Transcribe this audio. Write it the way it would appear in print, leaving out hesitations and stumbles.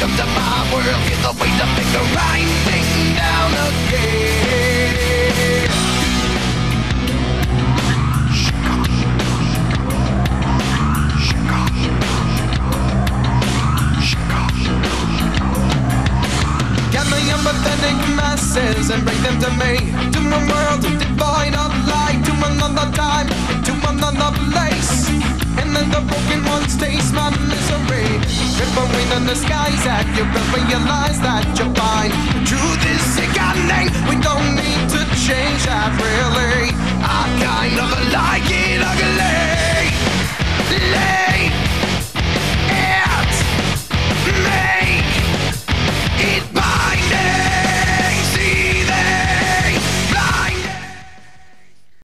Welcome to my world, here's the way to make the right thing down again. Gather your pathetic masses and bring them to me, to a world devoid of light, to another time, to another place. And then the broken ones taste my misery. Quivering in the skies at you and realize that you're fine. Truth is sickening, we don't need to change that really. I kind of like it ugly.